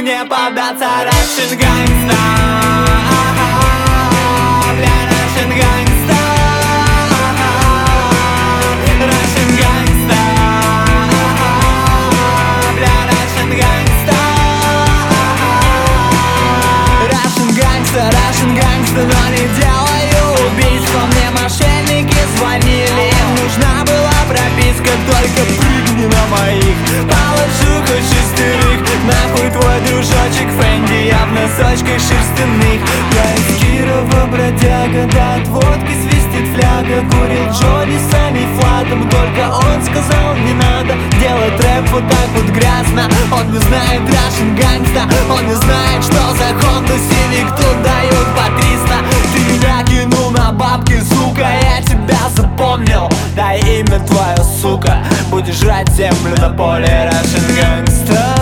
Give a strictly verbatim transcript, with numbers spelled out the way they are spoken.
мне податься? Russian Gangsta, бля, Russian Gangsta, Russian Gangsta, бля, Russian Gangsta, Russian Gangsta, Russian Gangsta, но не делаю убийства. Мне мошенники звонили, им нужна была прописка. Только прыгни на моих, положу хоть шестерых. Нахуй твой дружочек Фэнди, я в носочках шерстяных. Я из Кирова бродяга, да от водки свистит фляга. Курил Джони с Ами Флатом, только он сказал не надо делать рэп вот так вот грязно. Он не знает Russian Gangsta, он не знает, что за Honda Civic тут дают по триста. Ты меня кинул на бабки, сука, я тебя запомнил. Дай имя твое, сука, будешь жрать землю на поле. Russian Gangsta.